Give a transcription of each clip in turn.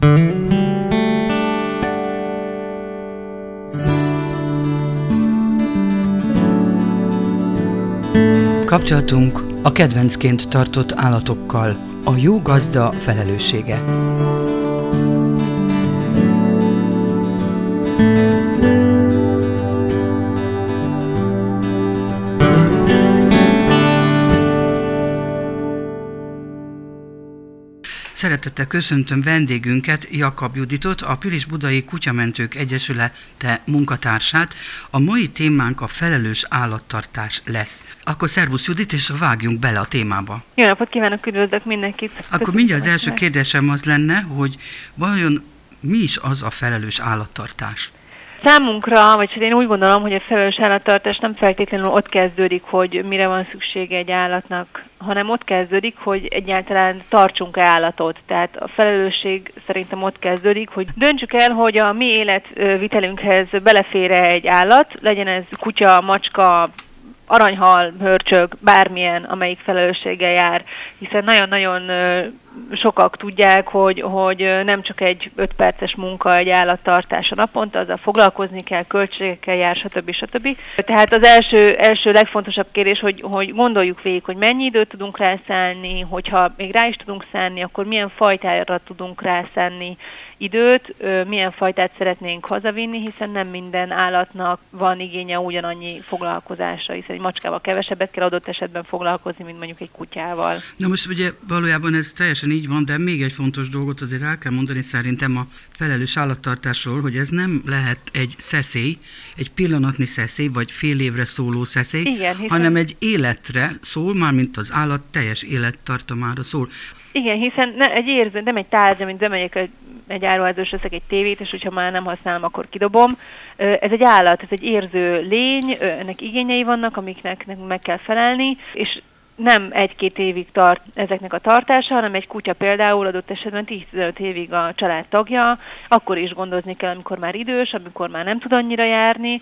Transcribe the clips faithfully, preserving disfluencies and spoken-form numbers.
Kapcsolatunk a kedvencként tartott állatokkal, a jó gazda felelőssége. Szeretettel köszöntöm vendégünket, Jakab Juditot, a Pilisbudai Kutyamentők Egyesülete munkatársát. A mai témánk a felelős állattartás lesz. Akkor szervusz Judit, és vágjunk bele a témába. Jó napot kívánok, üdvözlök mindenkit! Akkor Köszönöm mindjárt az első kérdésem az lenne, hogy vajon mi is az a felelős állattartás? Számunkra, vagy én úgy gondolom, hogy a felelős állattartás nem feltétlenül ott kezdődik, hogy mire van szüksége egy állatnak, hanem ott kezdődik, hogy egyáltalán tartsunk-e állatot. Tehát a felelősség szerintem ott kezdődik, hogy döntsük el, hogy a mi életvitelünkhez belefér-e egy állat, legyen ez kutya, macska, aranyhal, hörcsög, bármilyen, amelyik felelősséggel jár, hiszen nagyon-nagyon sokak tudják, hogy, hogy nem csak egy öt perces munka egy állattartása naponta, azzal foglalkozni kell, költségekkel jár, stb. stb. Tehát az első, első legfontosabb kérdés, hogy, hogy gondoljuk végig, hogy mennyi időt tudunk rászánni, hogyha még rá is tudunk szánni, akkor milyen fajtára tudunk rászánni időt, milyen fajtát szeretnénk hazavinni, hiszen nem minden állatnak van igénye ugyanannyi foglalkozásra, hiszen egy macskával kevesebbet kell adott esetben foglalkozni, mint mondjuk egy kutyával. Na most ugye valójában ez teljesen így van, de még egy fontos dolgot azért el kell mondani szerintem a felelős állattartásról, hogy ez nem lehet egy szeszély, egy pillanatnyi szeszély, vagy fél évre szóló szeszély, Igen, hiszen... hanem egy életre szól, mármint az állat teljes élettartamára szól. Igen, hiszen ne, egy érző, nem egy tárgy, amit bemegyek egy, egy áruházas, veszek egy tévét, és hogyha már nem használom, akkor kidobom. Ez egy állat, ez egy érző lény, ennek igényei vannak, amiknek meg kell felelni, és nem egy-két évig tart ezeknek a tartása, hanem egy kutya például adott esetben tíz-tizenöt évig a család tagja, akkor is gondozni kell, amikor már idős, amikor már nem tud annyira járni,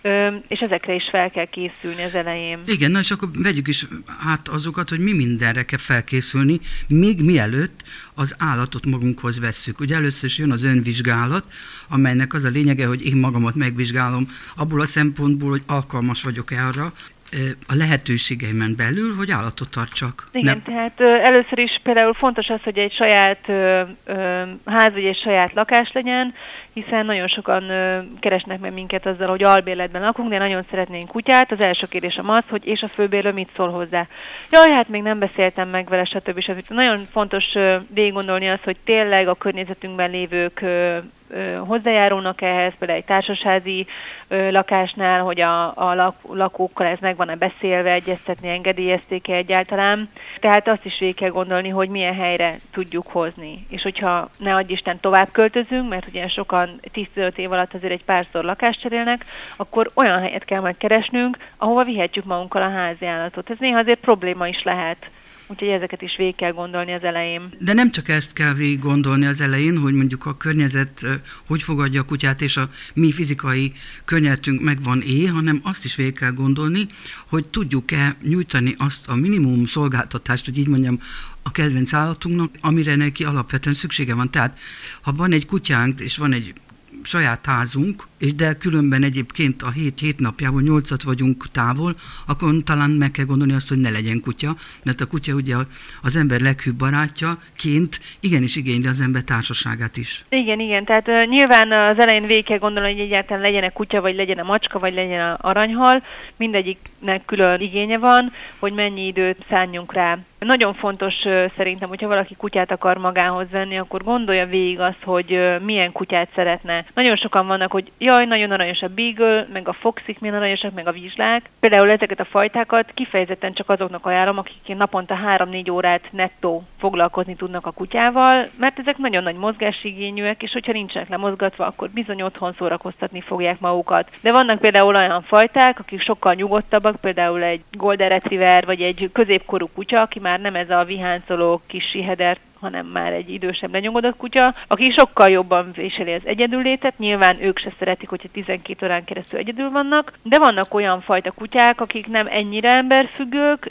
és ezekre is fel kell készülni az elején. Igen, na és akkor vegyük is hát azokat, hogy mi mindenre kell felkészülni, még mielőtt az állatot magunkhoz vesszük. Ugye először is jön az önvizsgálat, amelynek az a lényege, hogy én magamat megvizsgálom abból a szempontból, hogy alkalmas vagyok-e arra, a lehetőségeimen belül, hogy állatot tartsak. Igen, Nem. tehát ö, először is például fontos az, hogy egy saját ö, ö, ház vagy egy saját lakás legyen, hiszen nagyon sokan ö, keresnek meg minket azzal, hogy albérletben lakunk, de nagyon szeretnénk kutyát. Az első kérdésem az, hogy és a főbérlő mit szól hozzá. Jaj, hát még nem beszéltem meg vele, stb. stb. Nagyon fontos ö, végig gondolni azt, hogy tényleg a környezetünkben lévők ö, hozzájárulnak ehhez, például egy társasházi ö, lakásnál, hogy a, a lak, lakókkal ez meg van-e beszélve, egyeztetni, engedélyezték-e egyáltalán. Tehát azt is végig kell gondolni, hogy milyen helyre tudjuk hozni. És hogyha ne adj Isten tovább költözünk, mert ugye sokan tíz-tizenöt év alatt azért egy párszor lakást cserélnek, akkor olyan helyet kell majd keresnünk, ahova vihetjük magunkkal a háziállatot. Ez néha azért probléma is lehet. Úgyhogy ezeket is végig kell gondolni az elején. De nem csak ezt kell végig gondolni az elején, hogy mondjuk a környezet hogy fogadja a kutyát, és a mi fizikai környezetünk megvan é, hanem azt is végig kell gondolni, hogy tudjuk-e nyújtani azt a minimum szolgáltatást, hogy így mondjam, a kedvenc állatunknak, amire neki alapvetően szüksége van. Tehát, ha van egy kutyánk, és van egy saját házunk, és de különben egyébként a hét, hét napjából nyolcat vagyunk távol, akkor talán meg kell gondolni azt, hogy ne legyen kutya, mert a kutya ugye az ember leghűbb barátjaként igenis igényli az ember társaságát is. Igen, igen, tehát uh, nyilván az elején végig kell gondolni, hogy egyáltalán legyen a kutya, vagy legyen a macska, vagy legyen a aranyhal, mindegyiknek külön igénye van, hogy mennyi időt szánjunk rá. Nagyon fontos uh, szerintem, hogyha valaki kutyát akar magához venni, akkor gondolja végig azt, hogy uh, milyen kutyát szeretne. Nagyon sokan vannak, hogy jaj, nagyon aranyos a beagle, meg a foxik milyen aranyosak, meg a vizslák. Például ezeket a fajtákat kifejezetten csak azoknak ajánlom, akik naponta három-négy órát nettó foglalkozni tudnak a kutyával, mert ezek nagyon nagy mozgásigényűek, és hogyha nincsenek lemozgatva, akkor bizony otthon szórakoztatni fogják magukat. De vannak például olyan fajták, akik sokkal nyugodtabbak, például egy golden retriever, vagy egy középkorú kutya, aki már nem ez a viháncoló kis siheder hanem már egy idősebb lenyugodott kutya, aki sokkal jobban viseli az egyedüllétet. Nyilván ők se szeretik, hogyha tizenkét órán keresztül egyedül vannak, de vannak olyan fajta kutyák, akik nem ennyire emberfüggők,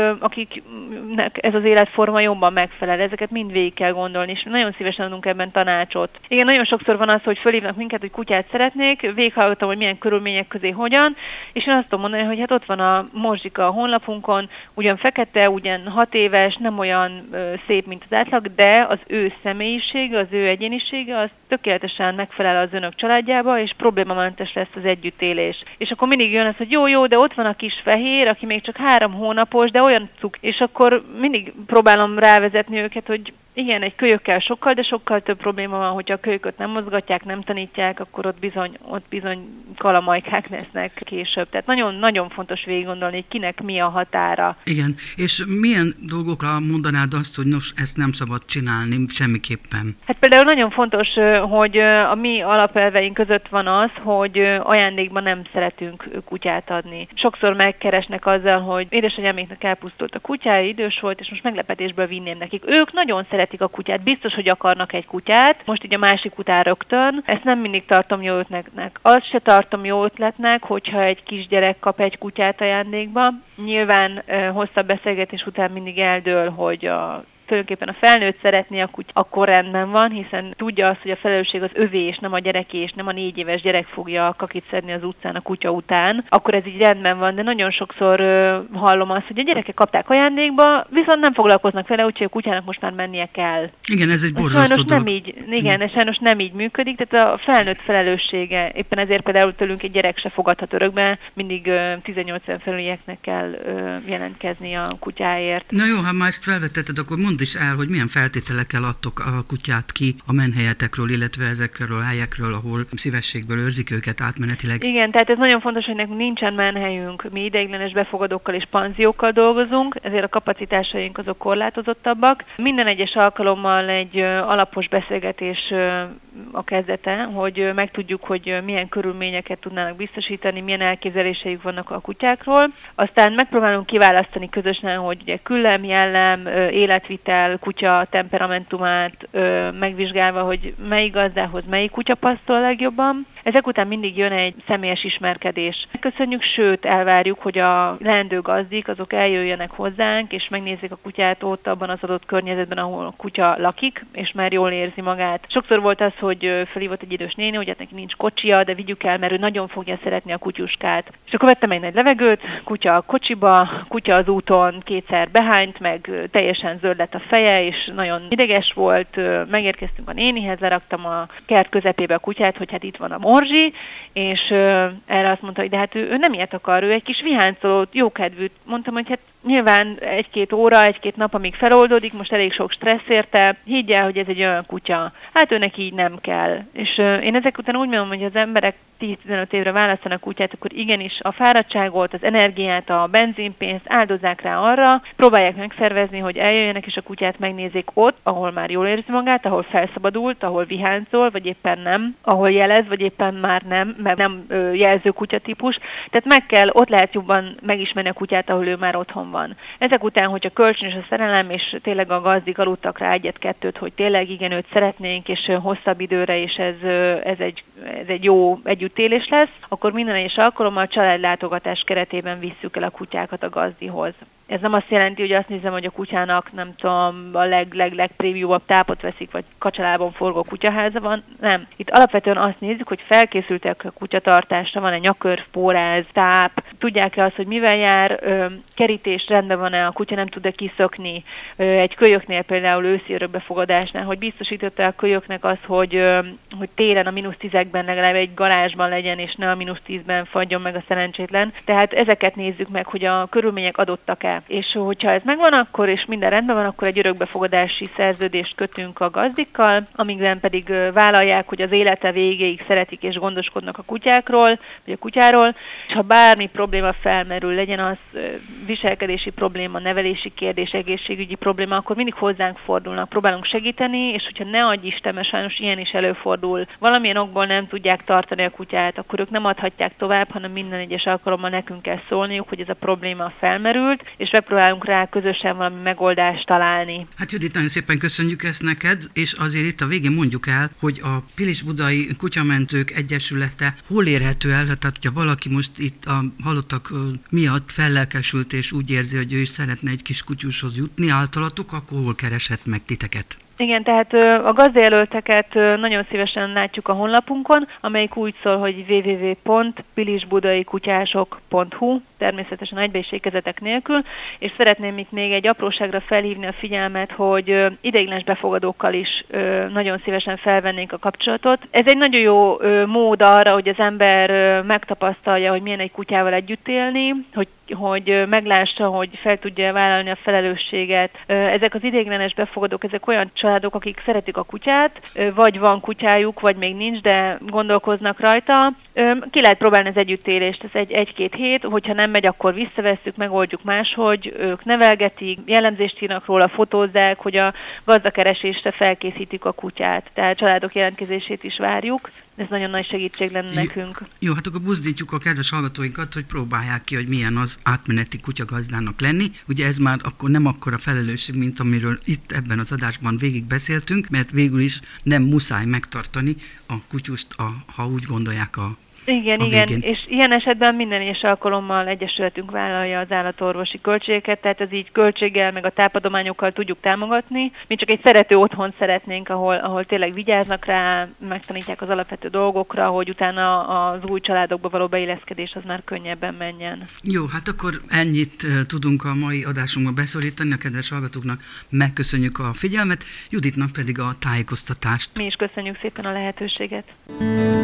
akiknek ez az életforma jobban megfelel. Ezeket mind végig kell gondolni, és nagyon szívesen adunk ebben tanácsot. Igen, nagyon sokszor van az, hogy fölhívnak minket, hogy kutyát szeretnék, végighallgattam, hogy milyen körülmények közé hogyan, és én azt tudom mondani, hogy hát ott van a Morzsika a honlapunkon, ugyan fekete, ugyan hat éves, nem olyan ö, szép, mint az átlag, de az ő személyisége, az ő egyénisége, az tökéletesen megfelel az önök családjába, és problémamentes lesz az együttélés. És akkor mindig jön az, hogy jó, jó, de ott van a kis fehér, aki még csak három hónapos, de olyan cuk. És akkor mindig próbálom rávezetni őket, hogy igen, egy kölyökkel sokkal, de sokkal több probléma van, hogyha a kölyököt nem mozgatják, nem tanítják, akkor ott bizony, ott bizony kalamajkák lesznek később. Tehát nagyon-nagyon fontos végig gondolni, hogy kinek mi a határa. Igen, és milyen dolgokra mondanád azt, hogy nos, ezt nem szabad csinálni semmiképpen? Hát például nagyon fontos, hogy a mi alapelveink között van az, hogy ajándékban nem szeretünk kutyát adni. Sokszor megkeresnek azzal, hogy édesanyáméknak elpusztult a kutyája, idős volt, és most meglepetésből vinném nekik. Ők nagyon szeretik a kutyát, biztos, hogy akarnak egy kutyát, most így a másik után rögtön. Ezt nem mindig tartom jó ötletnek. Azt se tartom jó ötletnek, hogyha egy kisgyerek kap egy kutyát ajándékba. Nyilván hosszabb beszélgetés után mindig eldől, hogy a tulajdonképpen a felnőtt szeretné a kutya, akkor rendben van, hiszen tudja azt, hogy a felelősség az övé, és nem a gyereké, és nem a négy éves gyerek fogja a kakit szedni az utcán a kutya után, akkor ez így rendben van, de nagyon sokszor uh, hallom azt, hogy a gyerekek kapták ajándékba, viszont nem foglalkoznak vele, úgyhogy a kutyának most már mennie kell. Igen, ez egy borzasztó dolog. Nem így, igen, ez sajnos nem így működik, tehát a felnőtt felelőssége, éppen ezért például tőlünk egy gyerek se fogadhat örökbe, mindig uh, tizennyolc éven felülieknek kell uh, jelentkezni a kutyáért. Na jó, ha már ezt felvetetted, akkor mondd is el, hogy milyen feltételekkel adtok a kutyát ki a menhelyetekről, illetve ezekről a helyekről, ahol szívességből őrzik őket átmenetileg. Igen, tehát ez nagyon fontos, hogy nekünk nincsen menhelyünk. Mi ideiglenes befogadókkal és panziókkal dolgozunk, ezért a kapacitásaink azok korlátozottabbak. Minden egyes alkalommal egy alapos beszélgetés a kezdete, hogy megtudjuk, hogy milyen körülményeket tudnának biztosítani, milyen elképzeléseik vannak a kutyákról. Aztán megpróbálunk kiválasztani közösen, hogy ugye küllem, jellem, életvitel, kutya temperamentumát megvizsgálva, hogy melyik gazdához melyik kutya passzol legjobban. Ezek után mindig jön egy személyes ismerkedés. Köszönjük, sőt elvárjuk, hogy a leendő gazdik azok eljöjjenek hozzánk, és megnézzék a kutyát ott abban az adott környezetben, ahol a kutya lakik, és már jól érzi magát. Sokszor volt az, hogy felhívott egy idős néni, hogy hát neki nincs kocsia, de vigyük el, mert ő nagyon fogja szeretni a kutyuskát. És akkor vettem egy nagy levegőt, kutya a kocsiba, kutya az úton kétszer behányt, meg teljesen zöld lett a feje, és nagyon ideges volt. Megérkeztünk a nénihez, leraktam a kert közepébe a kutyát, hogy hát itt van a Morzsi, és erre azt mondta, hogy de hát ő, ő nem ilyet akar, ő egy kis viháncolót, jókedvűt. Mondtam, hogy hát nyilván egy-két óra, egy-két nap, amíg feloldódik, most elég sok stressz érte, higgy el, hogy ez egy olyan kutya. Hát őnek így nem kell. És uh, én ezek után úgy mondom, hogy az emberek tíz-tizenöt évre választanak kutyát, akkor igenis a fáradtságot, az energiát, a benzinpénzt áldozzák rá arra, próbálják megszervezni, hogy eljöjjenek és a kutyát megnézzék ott, ahol már jól érzi magát, ahol felszabadult, ahol viháncol, vagy éppen nem, ahol jelez, vagy éppen már nem, mert nem uh, jelző kutyatípus. Tehát meg kell, ott lehet jobban megismerni a kutyát, ahol ő már otthon van. Ezek után, hogyha kölcsönös a szerelem, és tényleg a gazdik aludtak rá egyet-kettőt, hogy tényleg igen, őt szeretnénk, és hosszabb időre, és ez, ez, egy, ez egy jó együttélés lesz, akkor minden egyes alkalommal a családlátogatás keretében visszük el a kutyákat a gazdihoz. Ez nem azt jelenti, hogy azt nézem, hogy a kutyának, nem tudom, a leg-leg-leg prémiumabb tápot veszik, vagy kacsalában forgó kutyaháza van. Nem. Itt alapvetően azt nézzük, hogy felkészültek a kutyatartásra, van-e nyakörv, póráz, táp, tudják-e azt, hogy mivel jár, ö, kerítés rendben van-e, a kutya nem tud-e kiszökni. Ö, egy kölyöknél például őszi örökbefogadásnál, hogy biztosította a kölyöknek azt, hogy, ö, hogy télen a mínusz tízekben legalább egy garázsban legyen, és ne a mínusz tízben fagyjon meg a szerencsétlen. Tehát ezeket nézzük meg, hogy a körülmények adottak-e. És hogyha ez megvan, akkor és minden rendben van, akkor egy örökbefogadási szerződést kötünk a gazdikkal, amikben pedig vállalják, hogy az élete végéig szeretik és gondoskodnak a kutyákról, vagy a kutyáról, és ha bármi probléma felmerül, legyen az viselkedési probléma, nevelési kérdés, egészségügyi probléma, akkor mindig hozzánk fordulnak, próbálunk segíteni, és hogyha ne adj Isten, mert sajnos ilyen is előfordul, valamilyen okból nem tudják tartani a kutyát, akkor ők nem adhatják tovább, hanem minden egyes alkalommal nekünk kell szólniuk, hogy ez a probléma felmerült, és megpróbálunk rá közösen valami megoldást találni. Hát Judit, nagyon szépen köszönjük ezt neked, és azért itt a végén mondjuk el, hogy a Pilisbudai Kutyamentők Egyesülete hol érhető el, tehát hogyha valaki most itt a halottak miatt fellelkesült, és úgy érzi, hogy ő is szeretne egy kis kutyushoz jutni általatok, akkor hol kereshet meg titeket? Igen, tehát a gazdajelölteket nagyon szívesen látjuk a honlapunkon, amelyik úgy szól, hogy double-u double-u double-u pont pilisbudaikutyások pont hu, természetesen egybeékezetek nélkül, és szeretném itt még egy apróságra felhívni a figyelmet, hogy ideiglenes befogadókkal is nagyon szívesen felvennénk a kapcsolatot. Ez egy nagyon jó mód arra, hogy az ember megtapasztalja, hogy milyen egy kutyával együtt élni, hogy hogy meglássa, hogy fel tudja vállalni a felelősséget. Ezek az ideiglenes befogadók, ezek olyan családok, akik szeretik a kutyát, vagy van kutyájuk, vagy még nincs, de gondolkoznak rajta. Ki lehet próbálni az együttélést, ez egy, egy-két hét, hogyha nem megy, akkor visszavesszük, megoldjuk máshogy, ők nevelgetik, jellemzést írnak róla, fotózzák, hogy a gazdakeresésre felkészítik a kutyát. Tehát családok jelentkezését is várjuk. Ez nagyon nagy segítség lenne nekünk. Jó, hát akkor buzdítjuk a kedves hallgatóinkat, hogy próbálják ki, hogy milyen az átmeneti kutyagazdának lenni. Ugye ez már akkor nem akkora felelősség, mint amiről itt ebben az adásban végig beszéltünk, mert végül is nem muszáj megtartani a kutyust, a, ha úgy gondolják a Igen, igen, és ilyen esetben minden egyes alkalommal egyesületünk vállalja az állatorvosi költségeket, tehát ez így költséggel, meg a tápadományokkal tudjuk támogatni. Mi csak egy szerető otthon szeretnénk, ahol, ahol tényleg vigyáznak rá, megtanítják az alapvető dolgokra, hogy utána az új családokba való beilleszkedés az már könnyebben menjen. Jó, hát akkor ennyit tudunk a mai adásunkban beszorítani, a kedves hallgatóknak megköszönjük a figyelmet, Juditnak pedig a tájékoztatást. Mi is köszönjük szépen a lehetőséget.